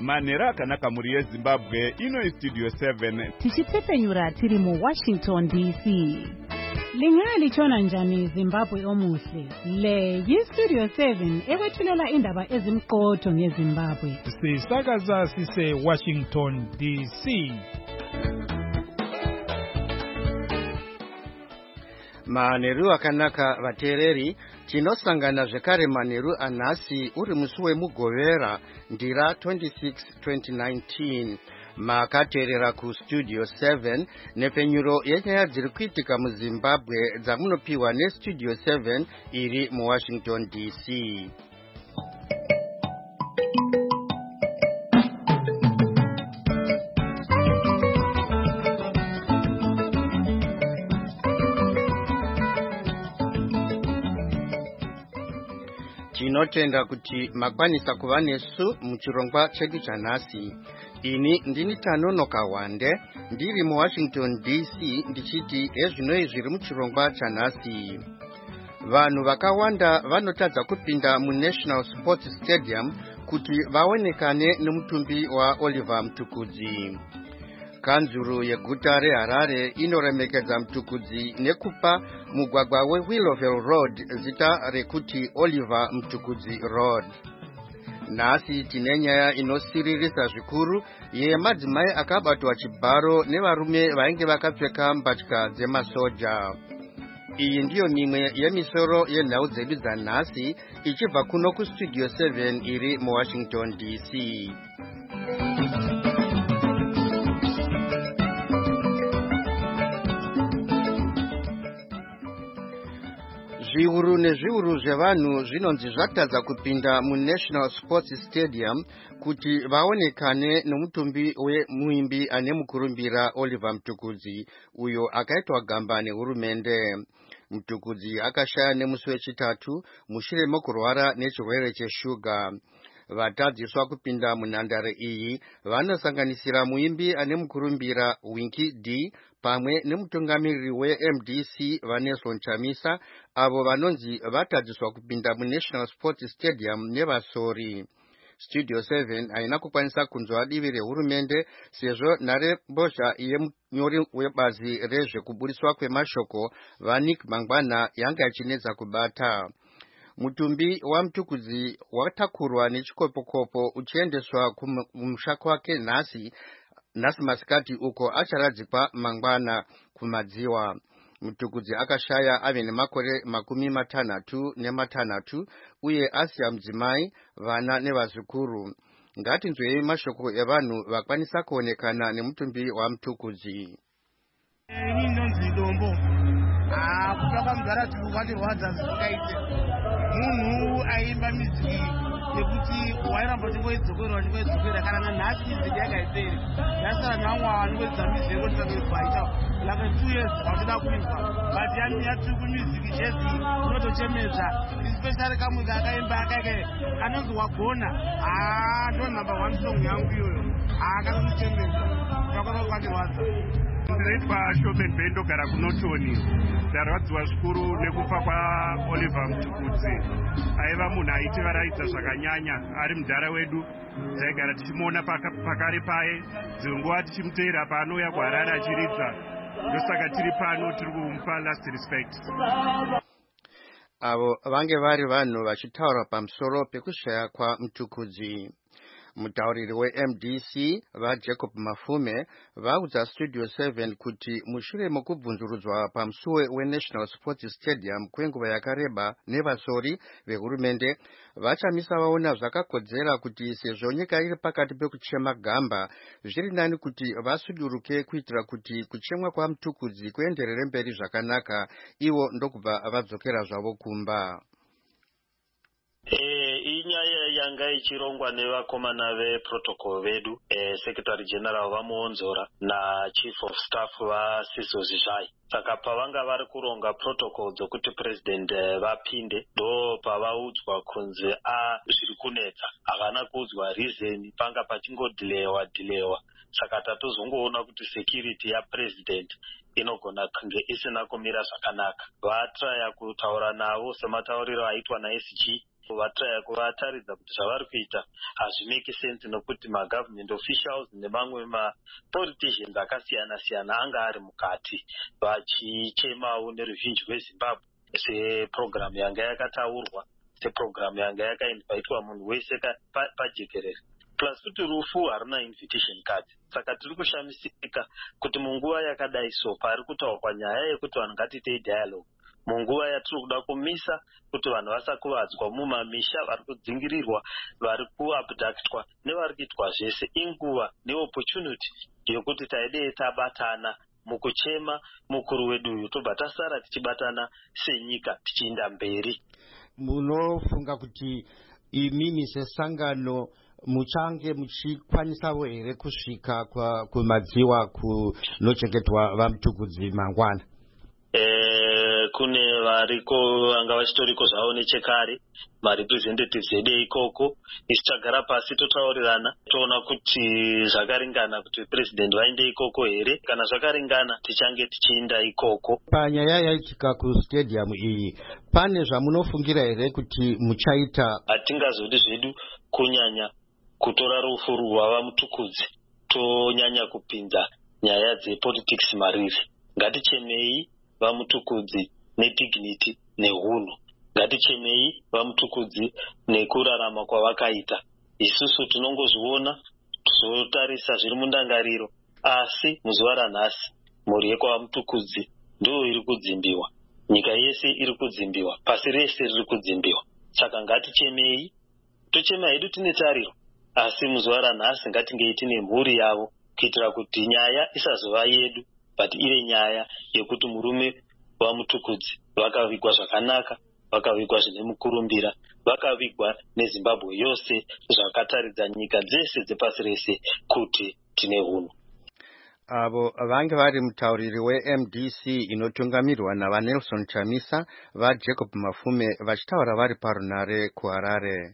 manera akanaka muri yeZimbabwe. Ino Studio 7 tichipfepfenyura tiri mu Washington DC. Lingalichona njani Zimbabwe omuhle? Le yiStudio 7 ekwethulela indaba ezimqotho ngeZimbabwe. Sisakaza sise Washington DC. Maneru akanaka vatereri, tinosangana zvekare maneru anhasi uri musi wemugovera ndira 26 2019. Makaterera kuStudio 7 nepfenyuro yenyaya dziri kuitika muZimbabwe dzamunopiwa neStudio 7 iri muWashington DC. Tinotenda kuti makwanisa kuva nesu muchirongwa chedu chanhasi. Ini ndini Tanonoka Wande, ndiri muWashington DC ndichiti ezvinoi zviri muchirongwa chanhasi. Vanhu vakawanda vanotadza kupinda muNational Sports Stadium kuti vaonekane nemutumbi waOliver Mtukudzi. Kanzuru yeguta reHarare inoremekedza Mtukudzi nekupa mugwagwa weWillowville Road zita rekuti Oliver Mtukudzi Road. Nhasi tine nyaya inosiririsa zvikuru yemadzimai akabatwa chibharo nevarume vainge vakapfeka mbatya dzemasoja. Iyi ndiyo mimwe yemisoro yenhau dzedu dzanhasi ichibva kuno kuStudio 7 iri muWashington DC. Zviuru nezviuru zvevanhu zvinonzi zvatadza kupinda muNational Sports Stadium kuti vaonekane nomutumbi wemuimbi ane mukurumbira Oliver Mtukudzi, uyo akaitwa gamba nehurumende. Mtukudzi akashaya nemusi wechitatu mushure mokurwara nechirwere cheshuga. Vatadziswa kupinda munhandare iyi vanosanganisira muimbi ane mukurumbira Winky D pamwe nemutungamiriri weMDC Vanessa Chamisa, avo vanonzi vatadziswa kupinda muNational Sports Stadium nevasori. Studio 7 haina kukwanisa kunzwa divi rehurumende sezvo nhare mbozha yemunyori webazi rezvekuburiswa kwemashoko vaNick Mangwana yanga ichinetsa kubata. Mutumbi waMtukudzi watakurwa nechikopokopo uchiendeswa kumusha kwake nhasi masikati uko acharadzikwa mangwana kumadziwa. Mtukudzi akashaya ave nemakore 66 uye asiya mudzimai, vana nevazukuru. Ngatinzwei mashoko evanhu vakwanisa kuonekana nemutumbi waMtukudzi. Kutoka mgara tulikwatiradza zvingaite munhu aimba miziki yekuti wairamba chingoidzokera kana nanhasi miziki yakaiperi yasara namwa anowedza miziki yekuti vanoibvaita like 2 years watida kuimba but yatiri kumiziki chezi unotochemedza especially kamwe akaimba akake anonzi wagona ndo number 1 song yangu iyoyo akanochemedza zvakanokwatiradza. Ndinoitwa Shomen Bendo gara kunotoni. Ndarwadziwa zvikuru nekufa kwaOliver Mtukudzi. Aiva munhu aitivaraidza zvakanyanya ari mudhara wedu. Taigara tichimuona pakare paye. Dzimwe nguva tichimuteera paanouya kuHarare achiridza. Ndosaka tiri pano tiri kumupa last respect. Avo vange vari vanhu vachitaura pamusoro pekushaya kwaMtukudzi. Mutauriri weMDC vaJacob Mafume vaudza Studio 7 kuti mushure mokubvunzurudzwa pamusuwe weNational Sports Stadium kwenguva yakareba nevasori vehurumende, vachamisa vaona zvakakodzera kuti sezvo nyika iri pakati pekuchema gamba, zviri nani kuti vasuduruke kuitira kuti kuchemwa kwaMtukudzi kuenderere mberi zvakanaka, ivo ndokubva vadzokera zvavo kumba. Inyaya yanga ichirongwa nevakomana veprotocol vedu, Secretary General vamuonzora naChief of Staff vaSizo Zizhai. Saka pavanga vari kuronga protocol dzokuti president vapinde, ndo pavaudzwa kunzi zviri kunetsa. Havana kuudzwa reason, panga pachingodhilewa. Saka tatozongoona kuti security yapresident inogona kunge isina kumira zvakanaka. Vatraya kutaura navo sematauriro aitwa naSG kuvataridza kuti zvavari kuita hazvimeki sense, nokuti magovernment officials nemamwe mapoliticians akasiyana siyana anga ari mukati vachichemawo neruzhinji rwezimbabwe sepurogiramu yanga yakataurwa, sepurogiramu yanga yakaitwa munhu wese pajekerere. Plus kuti rufu haruna invitation card. Saka tiri kushamisika kuti munguva yakadai so pari kutaurwa nyaya yekuti vanhu ngatiitei dialogue, munguva yatiri kuda kumisa kuti vanhu vasakuvadzwa mumamisha, vari kudzingirirwa, vari kuabductwa nevari kuitwa zvese, inguva neopportunity yokuti taidei tabatana mukuchema mukuru wedu uyu, tobva tasara tichibatana senyika tichienda mberi. Munofunga kuti imimi sesangano muchange muchikwanisawo here kusvika kumadziwa kunochengetwa vamutukudzi mangwana? Kune variko vanga vachitoriko zvavo nechekare, marepresentatives edu ikoko. Isu tagara pasi totaurirana, toona kuti zvakaringana kuti president vaende ikoko here. Kana zvakaringana tichange tichienda ikoko. Panyaya yaitika kustadium iyi, pane zvamunofungira here kuti muchaita? Hatingazodi zvedu kunyanya kutora rufu rwava mutukudzi tonyanya kupinza nyaya dzepolitics mariri. Ngatichemei vamutukudzi nedignity nehunhu. Ngatichemei vamutukudzi nekurarama kwavakaita. Isusu tinongozviona, tizotarisa zviri mundangariro, asi muzuva ranhasi mhuri yekwavamutukudzi ndiyo iri kudzimbiwa, nyika yese iri kudzimbiwa, pasi rese riri kudzimbiwa. Saka ngatichemei, tochema hedu tine tariro, asi muzuva ranhasi ngatingei tine mhuri yavo, kuitira kuti nyaya isazova yedu, but ive nyaya yekuti murume vamutukudzi vakavigwa zvakanaka, vakavigwa zvine mukurumbira, vakavigwa neZimbabwe yose, zvakataridza nyika dzese dzepasi rese kuti tine hunhu. Avo vange vari mutauriri weMDC inotungamirwa navaNelson Chamisa, vaJacob Mafume vachitaura vari parunare kuHarare.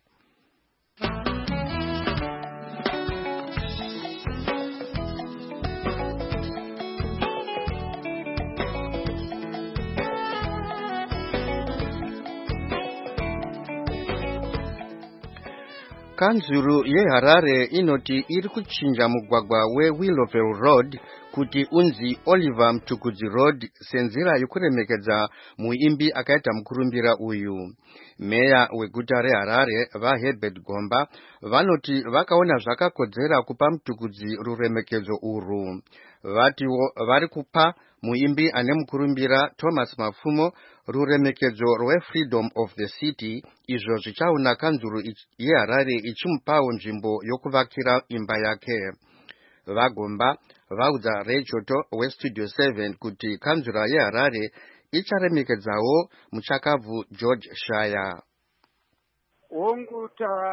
Kanzuru yeHarare inoti iri kuchinja mugwagwa weWillowville Road kuti unzi Oliver Mtukudzi Road senzira yokuremekedza muimbi akaita mukurumbira uyu. Meya weguta reHarare vaHerbert Gomba vanoti vakaona zvakakodzera kupa Mtukudzi ruremekedzo urwu. Vatiwo vari kupa muimbi ane mukurumbira Thomas Mafumo ruremekedzo rweFreedom of the City, izvo zvichaona kanzuru yeHarare ichimupawo nzvimbo yokuvakira imba yake. Vagomba vaudza Rechoto weStudio 7 kuti kanzura yeHarare icharemekedzawo muchakabvu George Shaya. Hongu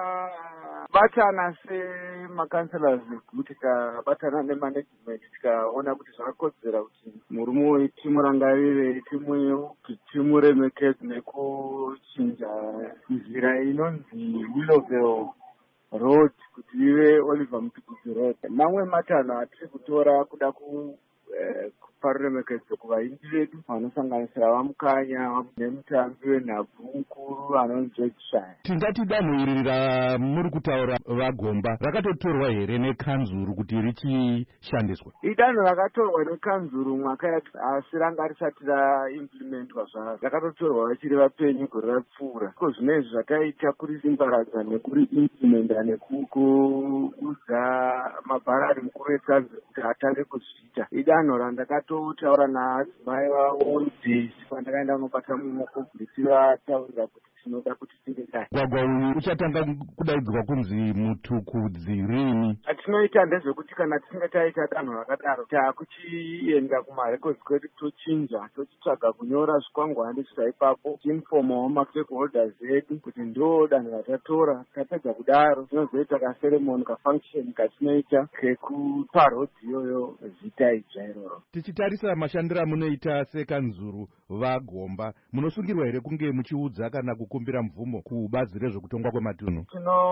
tabatana semakanselas kuti tabatana nemanagement tikaona kuti zvakakodzera kuti murume uyu timurangarire, timuremekedze nekuchinja nzira inonzi Willowville Road kuti ive Oliver Mtukudzi Road. Mamwe matanho atiri kutora kuda kupa ruremekedzo kuvaimbi vedu vanosanganisira vamukanya nemutambi wenhabvu mukuru anonzi George Shaya. Tingati danho iri ramuri kutaura vaGomba rakatotorwa here nekanzuru kuti richishandiswa? Idanho rakatorwa nekanzuru mwaka yati, asi ranga risati raimplementwa zvaro. Rakatotorwa vachiri vapenyu gore rapfuura. Ko zvinezvi zvataita kurisimbaradza nekuriimplementa nekuudza mabharari mukuru wesanzi kuti atange kuzviita. Idanho randakatotaura naadzimai vavo ndezi pandakaenda kunobata muoko ndichivataurira kuti tinoda kuti tinge dai. Mugwagwa uyu uchatanga kudaidzwa kunzi Mutukudzi rini? Atinoita ndezvekuti kana tisinge taita danho rakadaro takuchienda kumarecords kwedu tochinja, tochitsvaga kunyora zvikwangwani zvaipapo tiinfomawo mastakeholders edu kuti ndo danho ratatora. Tapedza kudaro tinozoita kaseremoni kafunction katinoita kekupa rodhi iyoyo zita idzva iroro. Tichitarisa mashandiro amunoita sekanzuru vaGomba, munosungirwa here kunge muchiudza kana kukumbira mvumo kubazi rezvekutongwa kwematunhu?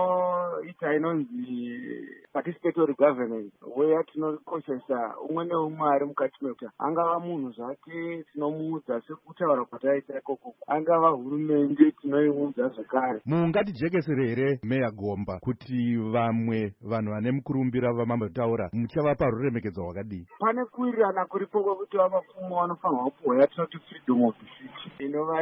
Tinoita inonzi participatory governance, where tinokoshesa umwe neumwe ari mukati meguta, angava munhu zvake tinomuudza sekutaura kwataita ikoko, angava hurumende tinoiudza zvakare. Mungatijekesere here Meya Gomba kuti vamwe vanhu vane mukurumbira vamambotaura muchavapa ruremekedzo rwakadii? Pane kuwirirana kuripo kwekuti vamapfumo vanofanirwa kupuhwa yatinoti freedom of speech, inova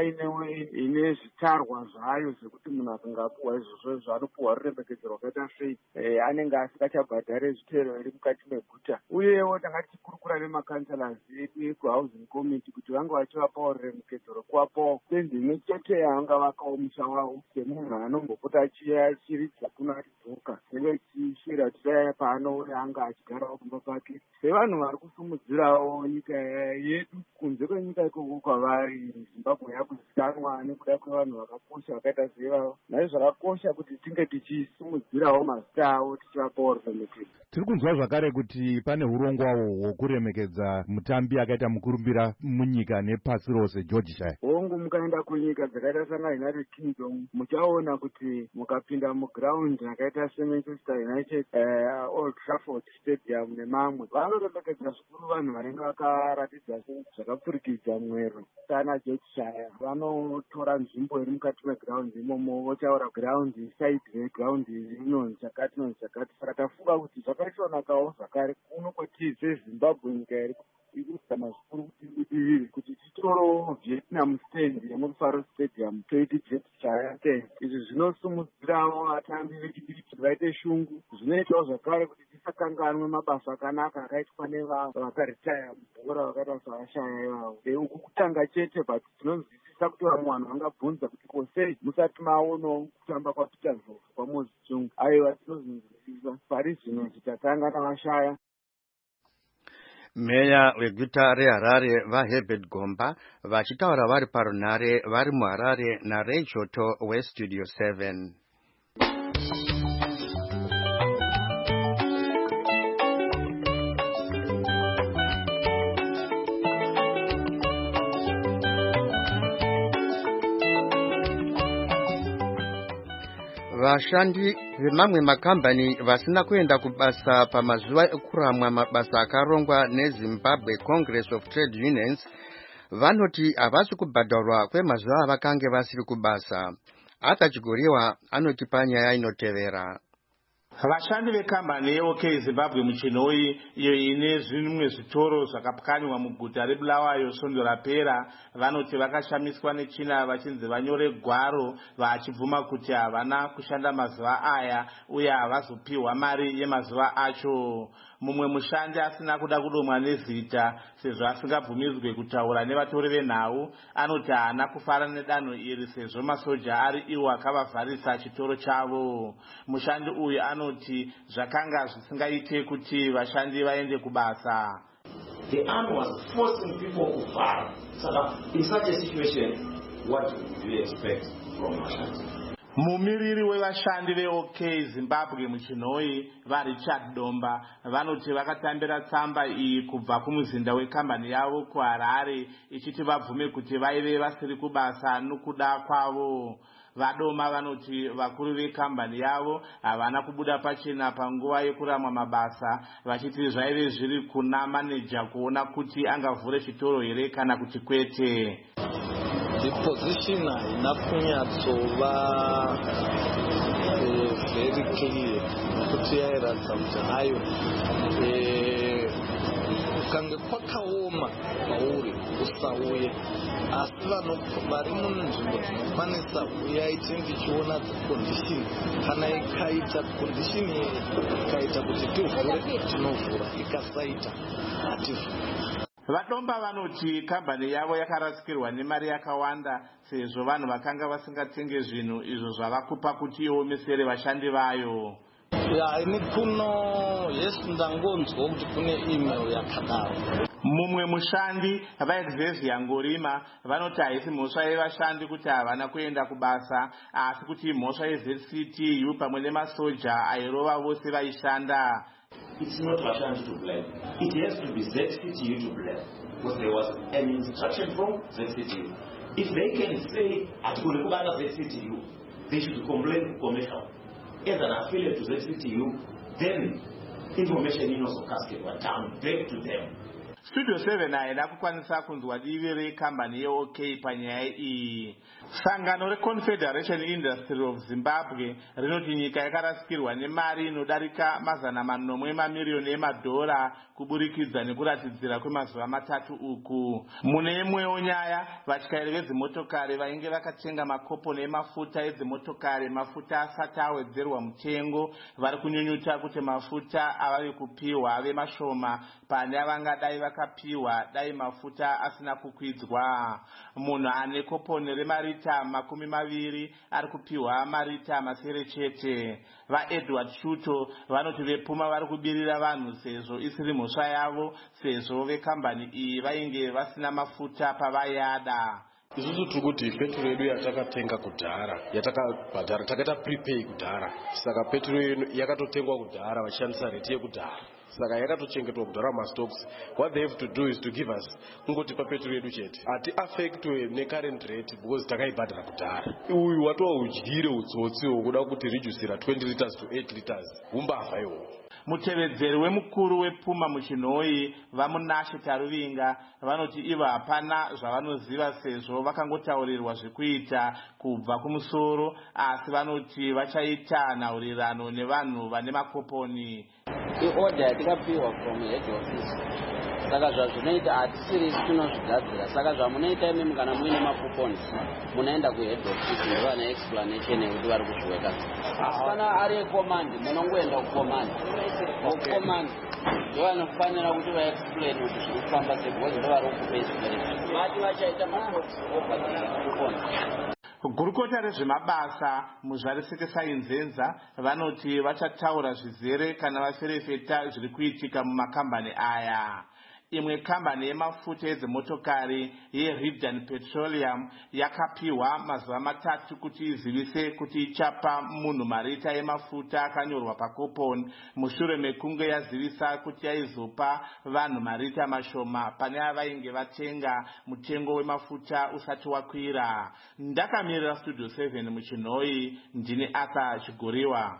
ine zvitarwa zvayo zvekuti munhu akangapuhwa izvozvo zvaanopuhwa ruremekedzo rwakaita sei, anenge asingachabhadhare zvitero iri mukati meguta. Uyewo tanga tichikurukura nemakanselas edu ekuhousing committee kuti vange vachivapawo ruremekedzo rwekuvapawo pendi imwe chete yaangavakawo musha wavo semunhu anombopota achiridza kuno achidzoka, nenge tichishira tisaya paanouya anga achigarawo kumba kwake. Sevanhu vari kusumudzirawo nyika yedu kunze kwenyika ikoko kwavari, Zimbabwe yakuzikanwa nekuda kwevanhu vakakosha vakaita sevavo. Naizvo zvakakosha kuti tinge tichisimudzirawo mazita avo tichivapawo ruremekedzo. Tiri kunzwa zvakare kuti pane urongwawo hwokuremekedza mutambi akaita mukurumbira munyika nepasi rose, George Shaya. Hongu, mukaenda kunyika dzakaita sanga United Kingdom muchaona kuti mukapinda muground akaita seManchester United, Old Trafford Stadium nemamwe, vanoremekedza zvikuru vanhu vanenge vakaratidza zvakapfurikidza mwero. Kana George Shaya vanotora nzvimbo iri mukati meground imomo, votaura ground side reground inonzi chakati nonzi chakati. Saka tafunga kuti zvakaisonakawo zvakare kuno kwatiri seZimbabwe, nyika iri irikuzama zvikuru kuti titorowo Vietnam stand yemufaro stadium toiti George Shaya stand. Izvi zvinosimudzirawo vatambi vechidiki vaite shungu, zvinoitawo zvakare kuti tisakanganwe mabasa akanaka akaitwa nevakaritaya mubhora vakaita savashaya ivavo. Uku kutanga chete, but tinonzwisisa kuti vamwe vanhu vangabvunza kuti kosei musati maonawo kutamba kwaPeter Ndlovu kwaMoses Chungu. Aiwa, tinozvinzwisisa. Pari zvino titatanga navashaya. Meya weguta reHarare vaHerbert Gomba vachitaura vari parunhare vari muHarare naRay Joto weStudio 7. Vashandi vemamwe makambani vasina kuenda kubasa pamazuva ekuramwa mabasa akarongwa neZimbabwe Congress of Trade Unions vanoti havasi kubhadharwa kwemazuva avakange vasiri kubasa. Akachigoriwa anoti panyaya inotevera. Vashandi vekambani yeOK Zimbabwe Muchinoi iyo ine zvimwe zvitoro zvakapwanywa muguta reBulawayo svondo rapera vanoti vakashamiswa nechina vachinzi vanyore gwaro vachibvuma kuti havana kushanda mazuva aya uye havazopiwa mari yemazuva acho. Mumwe mushandi asina kuda kudomwa nezita sezvo asingabvumidzwe kutaura nevatori venhau anoti haana kufara nedanho iri sezvo masoja ari iwo akavavharisa chitoro chavo. Mushandi uyu anoti zvakanga zvisingaite kuti vashandi vaende kubasa. The army was forcing people to fire. So in such a situation, what do you expect from Vashandi? Mumiriri wevashandi veOK Zimbabwe Muchinoi vaRichard Domba vanoti vakatambira tsamba iyi kubva kumuzinda wekambani yavo kuHarare ichiti vabvume kuti vaive vasiri kubasa nokuda kwavo. Vadoma vanoti vakuru vekambani yavo havana kubuda pachena panguva yekuramwa mabasa vachiti zvaive zviri kuna maneja kuona kuti angavhure chitoro here kana kuti kwete. The position haina kunyatsova very clear kuti yairatidza kuti hayo ukange kwakaoma pauri usauye, asi vari munzvimbo dzinokwanisa uyai tindichiona condition kana ikaita condition ikaita kuti tivhure tinovhura, ikasaita hativhuri. Vadomba vanoti kambani yavo yakarasikirwa nemari yakawanda sezvo vanhu vakanga vasingatenge zvinhu izvo zvavakupa kuti iomesere vashandi vayo. Ini kuno yes ndangonzwa kuti kune email yakadaro. Mumwe mushandi vaXavier Ngorima vanoti haisi mhosva yevashandi kuti havana kuenda kubasa asi kuti mhosva yeZCTU pamwe nemasoja airova vose vaishanda. It's not Vashanti to blame. It has to be ZCTU to blame. Because there was an instruction from ZCTU. If they can say, at Kulekubana ZCTU, they should complain commercial. As an affiliate to ZCTU, then information in also cascade were down back to them. Studio 7 aida kukwanisa kunzwa divi rekambani yeOK panyaya iyi. Sangano reConfederation Industry of Zimbabwe rinoti nyika yakarasikirwa nemari inodarika $500 mamiliyoni emadhora kuburikidza nekuratidzira kwemazuva 3 uku. Mune imwewo nyaya, vatyairi vezimotokari vainge vakatenga makoponi emafuta edzimotokari, mafuta asati awedzerwa mutengo, vari kunyunyuta kuti mafuta avavi kupiwa ave mashoma pane avangadai vakapiwa dai mafuta asina kukwidzwa. Munhu ane koponi remarita 20 ari kupiwa marita 9 chete. VaEdward Shuto vanoti vepfuma vari kubirira vanhu sezvo isiri mhosva yavo, sezvo vekambani iyi vainge vasina mafuta pavayada. Isusu tiri kuti petro yedu yatakatenga kudhara, yatakabhadhara, takaita prepay kudhara, saka petro yakatotengwa kudhara vachishandisa rate yekudhara. Saka yakatochengetwa kudhara mastocks. What they have to do is to give us kungotipa petro yedu chete. Ati affectwe necurrent rate because takaibhadhara kudhara. Uyu watova udyire utsotsi hwokuda kuti reducera 20 liters to 8 liters. Umbavha ihoho. Mutevedzeri wemukuru wepfuma muchinhoi vamunashe Taruvinga vanoti ivo hapana zvavanoziva sezvo vakangotaurirwa zvekuita kubva kumusoro, asi vanoti vachaita nhaurirano nevanhu vane makoponi. Iorder yatikapiwa from head office. Saka zvazvinoita hatisiri tinozvigadzira. Saka zvamunoita imi kana muine makuponi munaenda kuhead office ndovana explanation yekuti vari kuzviweka. Kana ari command munongoenda kucommand. Command ndovanofanira kuti vaexplain kuti zviri kufamba sei because ndovari kukupa inspiration. Vati vachaita makuponi. Gurukota rezvemabasa muzvariseke Nzenza vanoti vachataura zvizere kana vaferefeta zviri kuitika mumakambani aya. Imwe kambani yemafuta edzimotokari yeRidan Petroleum yakapiwa mazuva 3 kuti izivise kuti ichapa munhu marita emafuta akanyorwa pakoponi mushure mekunge yazivisa kuti yaizopa vanhu marita mashoma pane avainge vatenga mutengo wemafuta usati wakwira. Ndakamirira Studio 7 muchinhoi, ndine Arthur Chigoriwa.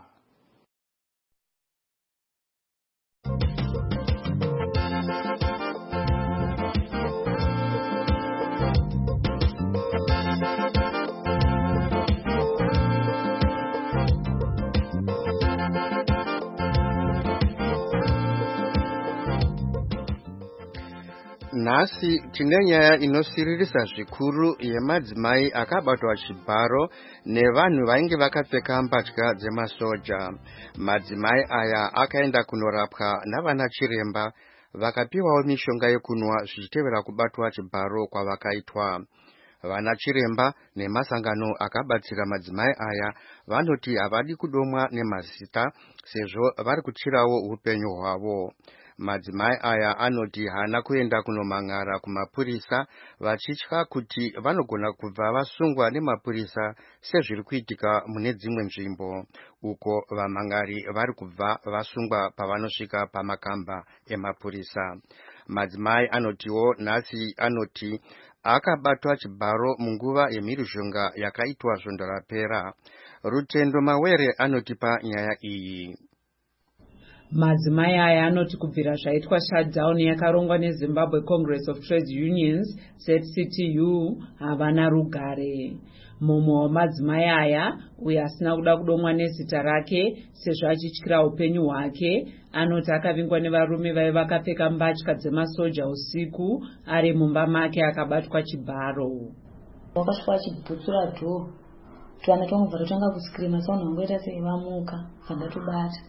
Nhasi tine nyaya inosiririsa zvikuru yemadzimai akabatwa chibharo nevanhu vainge vakapfeka mbatya dzemasoja. Madzimai aya akaenda kunorapwa navana chiremba vakapiwawo mishonga yekunwa zvichitevera kubatwa chibharo kwavakaitwa. Vana chiremba nemasangano akabatsira madzimai aya vanoti havadi kudomwa nemazita sezvo vari kuchirawo upenyu hwavo. Madzimai aya anoti hana kuenda kunomang'ara kumapurisa vachitya kuti vanogona kubva vasungwa nemapurisa sezviri kuitika mune dzimwe nzvimbo uko vamang'ari vari kubva vasungwa pavanosvika pamakamba emapurisa. Madzimai anotiwo nhasi anoti akabatwa chibharo munguva yemhirizhonga yakaitwa svondo rapera. Rutendo Mawere anotipa nyaya iyi. Madzimai aya anoti kubvira zvaitwa shutdown yakarongwa neZimbabwe Congress of Trade Unions ZCTU havana rugare. Mumwe wamadzimai aya uye asina kuda kudomwa nezita rake sezvo achityira upenyu hwake anoti akavingwa nevarume vaiva vakapfeka mbatya dzemasoja usiku ari mumba make akabatwa chibharo. Wakasvika achibhutsura dhoo twana twangobva totanga kusikirima tsaona wangoita seivamuka vandatobata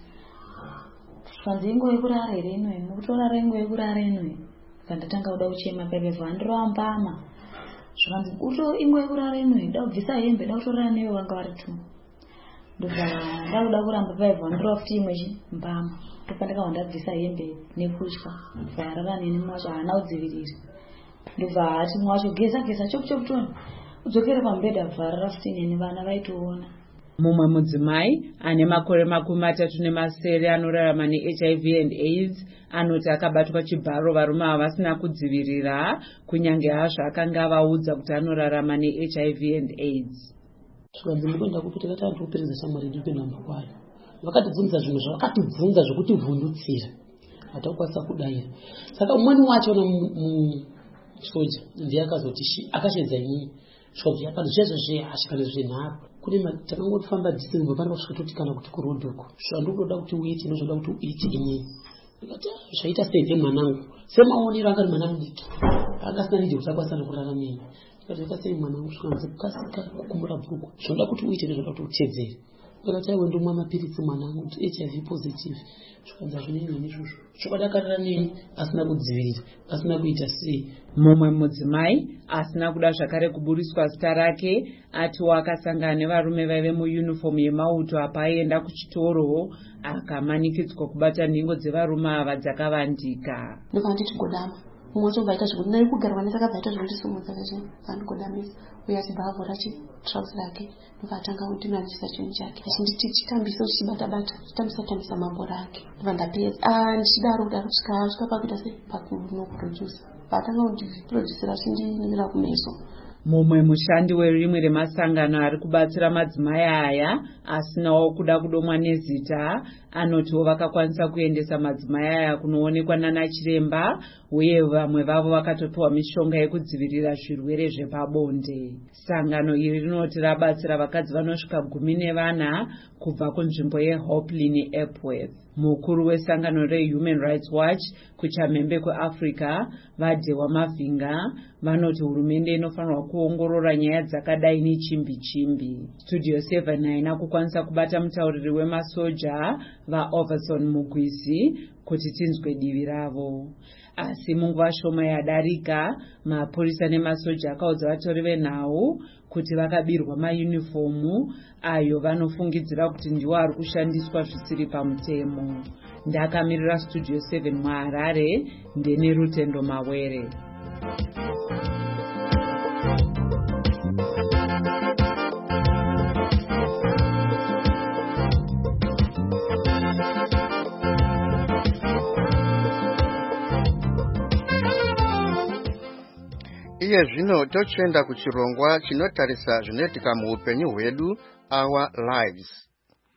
fanzi ingo yekurara here inoyi mukutorara ingo yekurara inoyi kandatanga kuda kuchema paibva vandiroambama zvakanzi uto ingo yekurara inoyi da kubvisa hembe da kutorara neyo vanga vari tu ndobva ndakuda kuramba paibva vandirova futi imwe mbama topandaka vandabvisa hembe nekutya varara neni mwacho haana kudzivirira ndobva hati mwacho geza choputoni udzokere pambedha bvarara futi neni vana vaitoona Mumwe mudzimai ane makore 37 anorarama neHIV and AIDS anoti akabatwa chibharo varume havasina kudzivirira kunyange hazvo akanga avaudza kuti anorarama neHIV and AIDS. Zvakadzimboenda kupita kati antu kuperedza shamwari ndipenda kwayo. Vakatibvunza zvinhu zvakatibvunza zvokuti vhundutsira. Hatakwanisa kudaira. Saka umweni wacho soja ndiye akazoti akashedza inini. Shobya pano zveshe ashikana zvenharo. Kune takangofamba December pana kusvika kuti kana kuti kurodoko. Zvandoda kuti uite nezvoda kuti uite inini. Ndikati zvaita sei mwanangu? Semaonero anga mwana mudiki. Akasina ndi kuti akwanisa kurara nini. Ndikati sei mwanangu zvikanzi kukasika kukumbura bhuku. Zvoda kuti uite nezvoda kuti utedzere. Ndikati aiwe ndomwa mapirisi mwanangu kuti HIV positive. Zvikanzi zvinenge nezvozvo. Zvakadakarira nini asina kudzivirira, asina kuita sei. Mumwe mudzimai asina kuda zvakare kuburiswa zita rake ati wakasangana nevarume vaive muyunifomu yemauto apa aienda kuchitoro akamanikidzwa kubata nhengo dzevarume ava dzakavandika. Ndikati chigodama umwe wacho vaita zvekuti nari kugarwa nesakabvaita zvondisumudza kache vandigodamisa uye achibhavhura chitrauzi rake ndokatanga kundinanisa chinhu chake achinditi chitambisa uchibata-bata tambisa mambora ake ndobva ndapedza ndichidaro kudaro kusvika pakuita sepakunokuprodusa patanga kundiproducira achindinimira kumeso. Mumwe mushandi werimwe remasangano ari kubatsira madzimai aya asinawo kuda kudomwa nezita anotiwo vakakwanisa kuendesa madzimai aya kunoonekwa nana chiremba uye vamwe vavo vakatopiwa mishonga yekudzivirira zvirwere zvepabonde. Sangano iri rinoti rabatsira vakadzi vanosvika 14 kubva kunzvimbo yeHopley neEpworth. Mukuru wesangano reHuman Rights Watch kuchamhembe kweAfrica vaDhewa Mavhinga vanoti hurumende inofanirwa kuongorora nyaya dzakadai nechimbi-chimbi. Studio 7 haina kukwanisa kubata mutauriri wemasoja vaOverson Mugwisi kuti tinzwe divi ravo. Asi munguva shoma yadarika mapurisa nemasoja akaudza vatori venhau kuti vakabirwa mayunifomu ayo vanofungidzira kuti ndiwo ari kushandiswa zvisiri pamutemo. Ndakamirira Studio 7 muHarare ndene Rutendo Mawere. Iye zvino tochenda kuchirongwa chinotarisa zvinoitika muupenyu hwedu, our lives.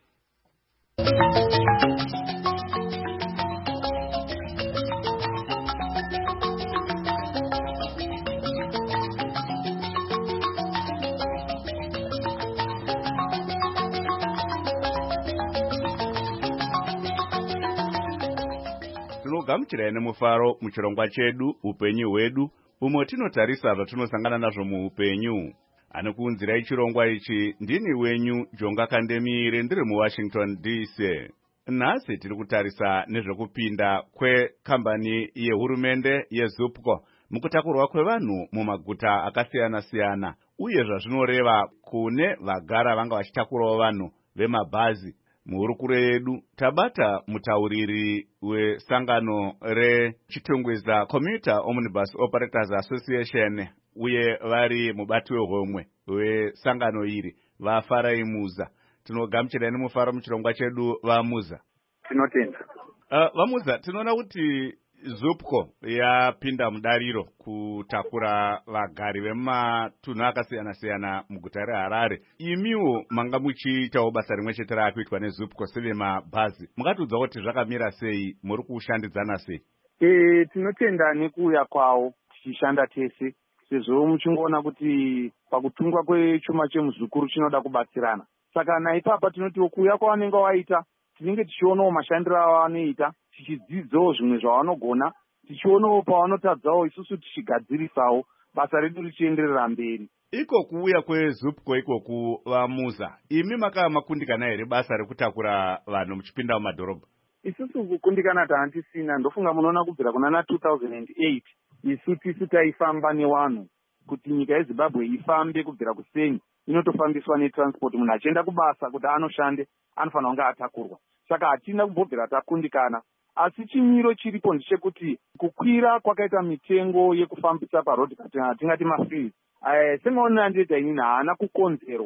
Tinogamuchirai nemufaro muchirongwa chedu upenyu hwedu umo tinotarisa zvatinosangana nazvo muupenyu. Anokuunzirai chirongwa ichi ndini wenyu Jonga Kandemire ndiri muWashington DC. Nhasi tiri kutarisa nezvekupinda kwekambani yehurumende yeZupco mukutakurwa kwevanhu mumaguta akasiyana-siyana uye zvazvinoreva kune vagara vanga vachitakurawo vanhu vemabhazi. Muhurukuro yedu tabata mutauriri wesangano rechitungwiza Commuter Omnibus Operators Association uye vari mubati wehomwe wesangano iri vaFarai Muza. Tinogamuchirai nemufaro muchirongwa chedu vaMuza. Tinotenda. VaMuza, tinoona kuti Zupco yapinda mudariro kutakura vagari vematunhu akasiyana-siyana muguta reHarare. Imiwo manga muchiitawo basa rimwe chete rakuitwa neZupco sevemabhazi. Mungatiudza kuti zvakamira sei, muri kushandidzana sei? Tinotenda nekuuya kwawo tichishanda tese sezvo muchingoona kuti pakutungwa kwechuma chemuzukuru chinoda kubatsirana. Saka naipapa tinotiwo kuuya kwavanenge waita tinenge tichionawo mashandiro avanoita, tichidzidzawo zvimwe zvavanogona, tichionawo pavanotadzawo isusu tichigadzirisawo basa redu richienderera mberi. Iko kuuya kweZupco ikoku vaMuza, imi makundikana here basa rekutakura vanhu muchipinda mumadhorobha? Isusu kukundikana taantisina, ndofunga munoona kubvira kuna 2008 isu tisu taifamba nevanhu kuti nyika yeZimbabwe ifambe kubvira kuSenyi inotofambiswa netransport. Munhu achienda kubasa kuti anoshande anofanira kunge atakurwa. Saka hatina kumbobvira takundikana, asi chimiro chiripo ndechekuti kukwira kwakaita mitengo yekufambisa parodhi tingati mafees. Semaonera ndoita inini haana kukonzerwa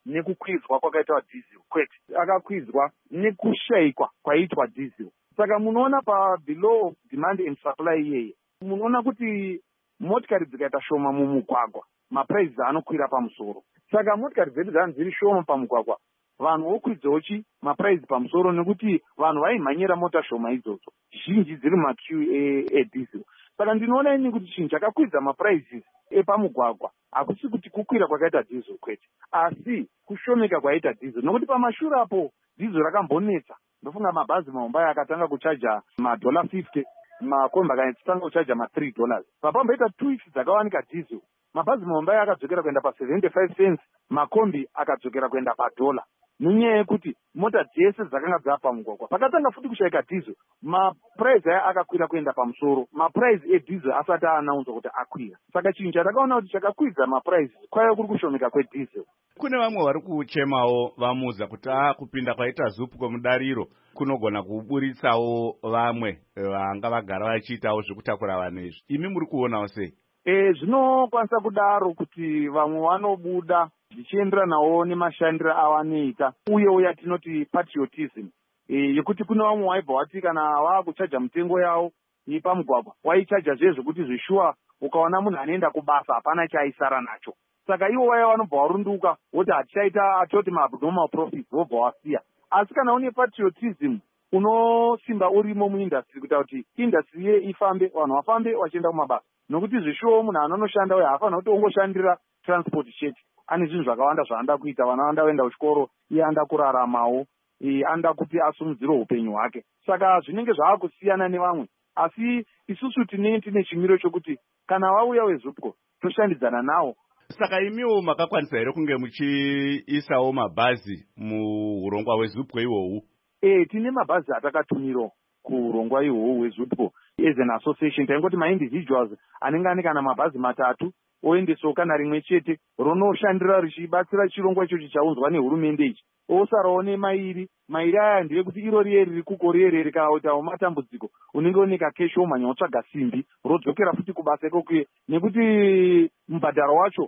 nekukwidzwa kwakaitwa diesel, kwete, akakwidzwa nekushayikwa kwaitwa diesel. Saka munoona below demand and supply iyeye, munoona kuti motikari dzikaita shoma mumugwagwa, mapuraizi anokwira pamusoro. Saka motikari dzedu dzanzi dziri shoma pamugwagwa, vanhu vokwidzawo mapuraizi pamusoro nekuti vanhu vaimhanyira mota shoma idzodzo, zhinji dziri maqueue ediesel. Saka ndinoona ini kuti chinhu chakakwidza mapuraizi epamugwagwa hakusi kuti kukwira kwakaita diesel kwete, asi kushomeka kwaita diesel, nokuti pamashure apo diesel rakambonetsa. Ndofunga mabhazi mahombai akatanga kuchaja $50, makombi akatanga kuchaja $3. Papamboita 2 weeks dzakawanika diesel, mabhazi mahombai akadzokera kuenda pa75 cents, makombi akadzokera kuenda $1. Nenyaya yekuti mota dzese dzakanga dzapamugwagwa pakatanga futi kushayika diesel, mapuraizi aya akakwira kuenda pamusoro, mapuraizi ediesel asati aanaunzwa kuti akwira. Saka chinhu chatakaona kuti chakakwidza mapuraizi kwaiva kuri kushomeka kwediesel. Kune vamwe vari kuchemawo vamuza kuti kupinda kwaita ZUPCO mudariro kunogona kuburitsawo vamwe vanga vagara vachiitawo zvekutakura vanhu izvi. Imi muri kuonawo sei? Zvinokwanisa kudaro kuti vamwe vanobuda zvichienderanawo nemashandiro avanoita, uyewo yatinoti patriotism, yekuti kune vamwe waibva wati kana vakuchaja mitengo yavo pamugwagwa waichaja zvekuti zvishuwa ukaona munhu anoenda kubasa hapana chaaisara nacho. Saka ivo vaya vanobva varunduka voti hatichaita atoti maabnormal profits, vobva wasiya. Asi kana une patriotism unosimba urimo muindastry kuita kuti indastry ye ifambe, vanhu vafambe vachienda kumabasa, nokuti zvishuwa munhu anonoshanda uye haafanira kuti ongoshandira transport chete. Ane zvinhu zvakawanda zvaanda kuita, vana vanda kuenda kuchikoro, iye anda kuraramawo, anda kuti asumudzire upenyu hwake. Saka zvinenge zvaakusiyana nevamwe, asi isusu tine chimiro chokuti kana vauya weZUPCO toshandidzana nawo. Saka imiwo makakwanisa here kunge muchiisawo mabhazi muurongwa hweZUPCO ihwohwu? Tine mabhazi atakatumirawo kuurongwa ihwohwu hweZUPCO as an association. Taingoti ma-individuals anenge ane kana mabhazi 3 oendesawo kana rimwe chete ronoshandira richibatsira chirongwa ichochi chaunzwa nehurumende ichi. Osarawo nemairi aya ndiye kuti iro riye riri kuko riye rikaitawo matambudziko unenge unika keshi womhanya wotsvaga simbi rodzokera futi kubasa ikokuye, nekuti mubhadharo wacho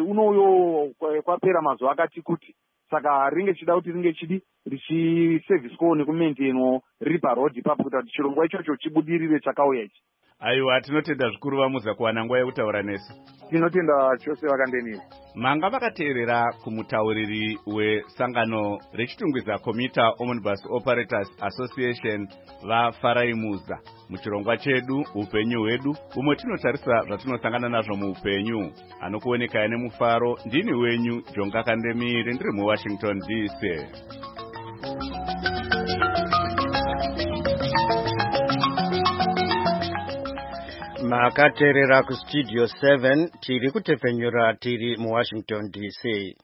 unouyo kwapera mazuva akati kuti. Saka ringe chida kuti ringe richiserviswawo nekumaintainwawo riri parodhi ipapo kuita kuti chirongwa ichocho chibudirire chakauya ichi. Aiwa, tinotenda zvikuru vamuza kuwana nguva yekutaura nesu. Tinotenda chose vakandenira. Manga vakateerera kumutauriri wesangano rechitungwiza Commuter Omnibus Operators Association vaFarai Muza muchirongwa chedu upenyu hwedu, umwe tinotarisa zvatinosangana nazvo muupenyu. Anokuoneka nemufaro, ndini wenyu Jonga Kandemire, ndiri muWashington DC. Makateerera kustudio 7 tiri kutepfenyura tiri muWashington DC.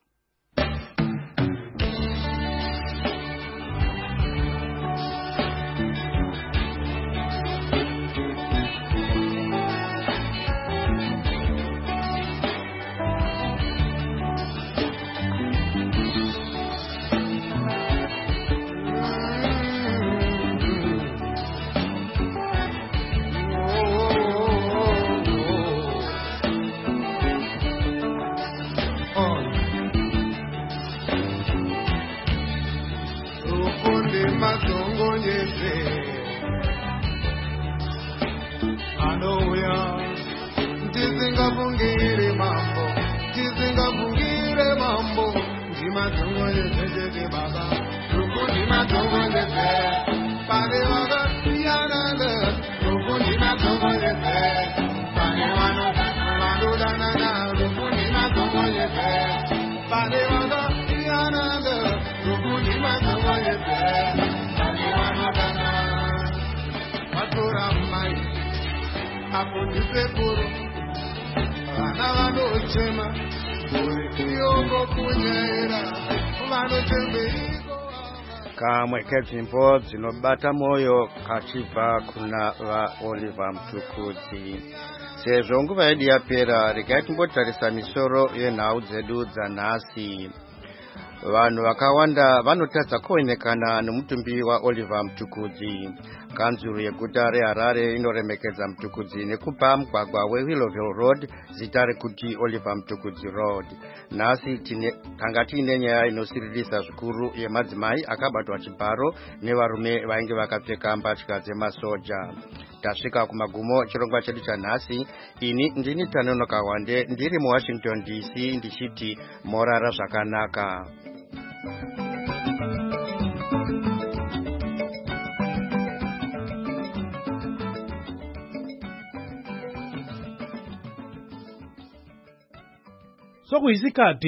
Kamwe kedzimbo dzinobata moyo kachibva kuna vaOliver Mtukudzi. Sezvo nguva yedu yapera, regai timbotarisa misoro yenhau dzedu dzanhasi. vanhu vakawanda vanotadza kuonekana nemutumbi waOliver Mtukudzi. Kanzuru yeguta reHarare inoremekedza Mtukudzi nekupa mugwagwa weWilloville Road zita rekuti Oliver Mtukudzi Road. Nhasi tanga tiine nyaya inosiririsa zvikuru yemadzimai akabatwa chibharo nevarume vainge vakapfeka mbatya dzemasoja. Tasvika kumagumo chirongwa chedu chanhasi. Ini ndini Tanonoka Wande ndiri muWashington DC ndichiti morara zvakanaka. Sokuyisikhathi